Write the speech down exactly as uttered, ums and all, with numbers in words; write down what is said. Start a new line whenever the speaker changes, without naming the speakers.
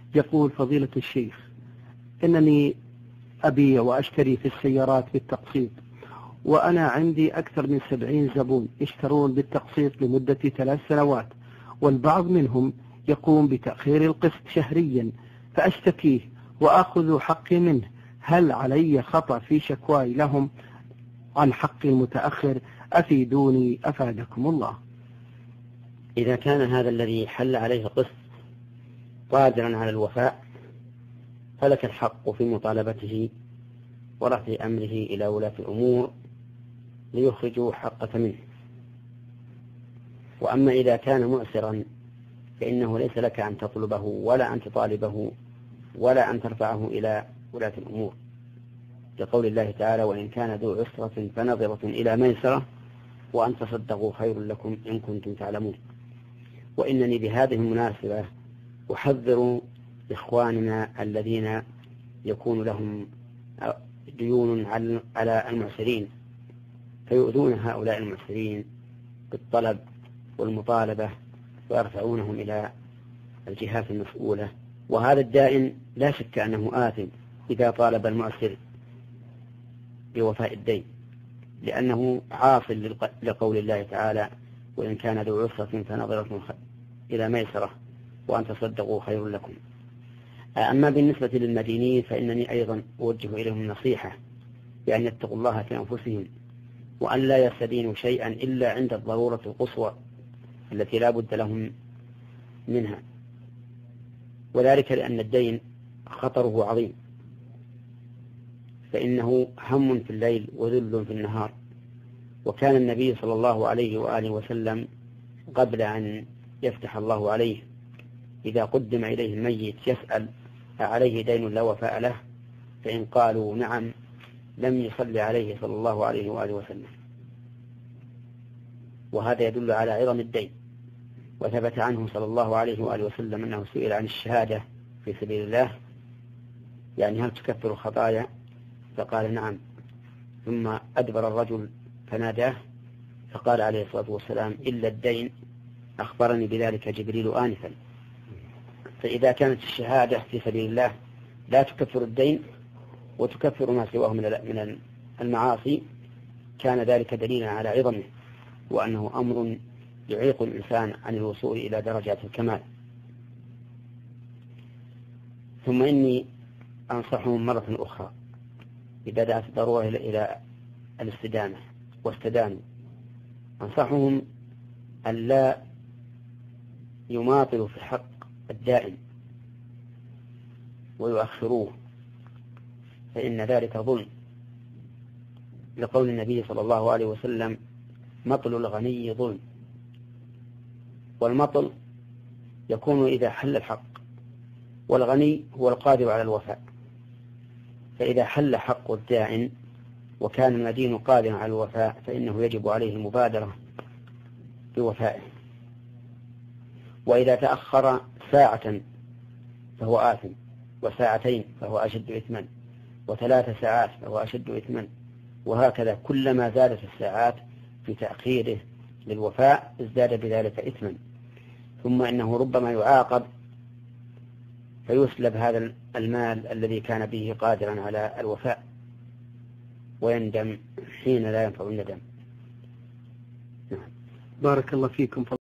يقول: فضيلة الشيخ، إنني أبيع وأشتري في السيارات بالتقسيط، وأنا عندي أكثر من سبعين زبون يشترون بالتقسيط لمدة ثلاث سنوات، والبعض منهم يقوم بتأخير القسط شهريا، فأشتكيه وأخذ حقي منه. هل علي خطأ في شكواي لهم عن حقي المتأخر؟ أفيدوني أفادكم الله.
إذا كان هذا الذي حل عليه القسط قادرا على الوفاء فلك الحق في مطالبته ورفع أمره إلى ولاة الأمور ليخرجوا حقك منه. وأما إذا كان معسرا فإنه ليس لك أن تطلبه ولا أن تطالبه ولا أن ترفعه إلى ولاة الأمور، لقول الله تعالى: وإن كان ذو عسرة فنظرة إلى ميسرة وأن تصدقوا خير لكم إن كنتم تعلمون. وإنني بهذه المناسبة أحذر إخواننا الذين يكون لهم ديون على المعسرين فيؤذون هؤلاء المعسرين بالطلب والمطالبة ويرفعونهم إلى الجهات المسؤولة. وهذا الدائن لا شك أنه آثم إذا طالب المعسر بوفاء الدين، لأنه عاصل لقول الله تعالى: وإن كان ذو عسرة فنظرة إلى ميسرة وأن تصدقوا خير لكم. أما بالنسبة للمدينين فإنني أيضا أوجه إليهم نصيحة بأن يتقوا الله في أنفسهم، وأن لا يستدينوا شيئا إلا عند الضرورة القصوى التي لا بد لهم منها، وذلك لأن الدين خطره عظيم، فإنه هم في الليل وذل في النهار. وكان النبي صلى الله عليه وآله وسلم قبل أن يفتح الله عليه إذا قدم إليه الميت يسأل: أعليه دين لا وفاء له؟ فإن قالوا نعم لم يصل عليه صلى الله عليه وآله وسلم. وهذا يدل على عظم الدين. وثبت عنه صلى الله عليه وآله وسلم أنه سئل عن الشهادة في سبيل الله، يعني هل تكفر الخطايا؟ فقال نعم. ثم أدبر الرجل فناداه فقال عليه الصلاة والسلام: إلا الدين، أخبرني بذلك جبريل آنفا. فإذا كانت الشهادة في سبيل الله لا تكفر الدين وتكفر ما سواه من المعاصي كان ذلك دليلا على عظمه، وأنه أمر يعيق الإنسان عن الوصول إلى درجات الكمال. ثم إني أنصحهم مرة أخرى إذا دعت الضرورة إلى الاستدامة واستدانوا، أنصحهم أن لا يماطلوا في حق الدائم ويؤخروه، فإن ذلك ظلم، لقول النبي صلى الله عليه وسلم: مطل الغني ظلم. والمطل يكون إذا حل الحق، والغني هو القادر على الوفاء. فإذا حل حق الدائن وكان المدين قادرا على الوفاء فإنه يجب عليه المبادرة بوفائه. وإذا تأخر ساعة فهو آثم، وساعتين فهو أشد إثما، وثلاث ساعات فهو أشد إثما، وهكذا كلما زادت الساعات في تأخيره للوفاء ازداد بذلك إثما. ثم إنه ربما يعاقب فيسلب هذا المال الذي كان به قادرا على الوفاء ويندم حين لا ينفع الندم.
بارك الله فيكم.